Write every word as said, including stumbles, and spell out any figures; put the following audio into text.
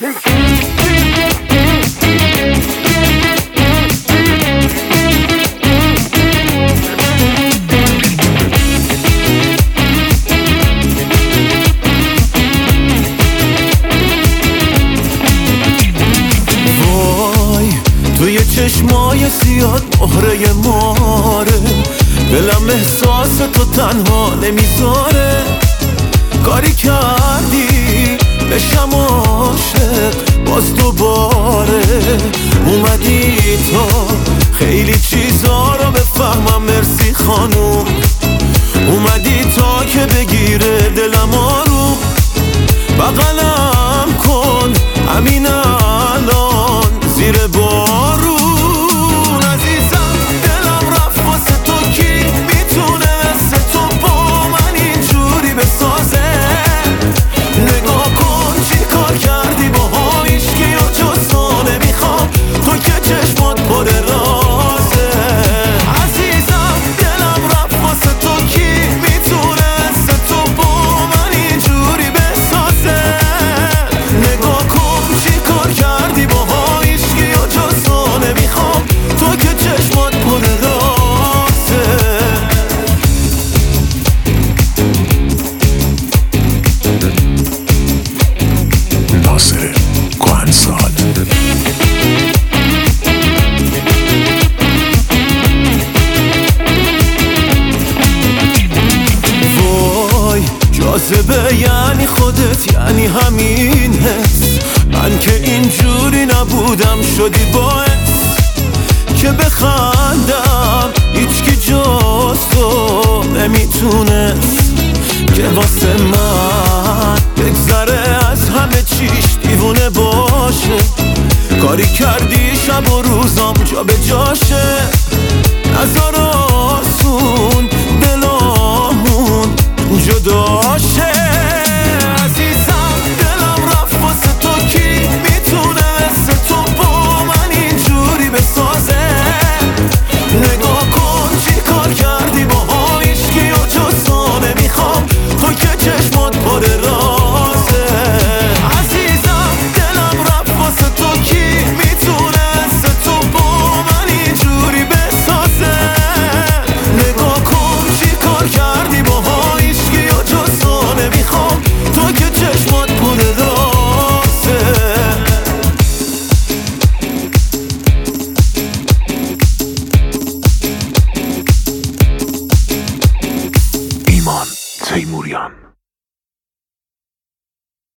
توی چشمای سیاد مهره ماره، دلم احساس تو تنها نمیذاره. کاری کردی بشم عاشق باز دوباره، اومدی تا خیلی چیزا رو بفهمم. مرسی خانوم، اومدی تا که بگیره دلم آروم. بغلم کن همین الان زیر بارون. عزیزم دلم رفت واسه تو، کی میتونه مثل تو با من اینجوری بسازه؟ نگاه کن چی کار کردی باها، هیچکی و جز تو نمیخوام، تو که چشمات پر رازه. عزیزم دلم رفت واسه تو، کی میتونه مثل تو با من اینجوری بسازه؟ نگاه کن چی کار کردی باها، هیچکی و جز تو نمیخوام، تو که چشمات پر رازه. ناصر کهنسال. وای جاذبه یعنی خودت، یعنی همین حس. من که اینجوری نبودم شدی باعث که بخندم. هیچکی جز تو نمیتونست که واسه من بگذره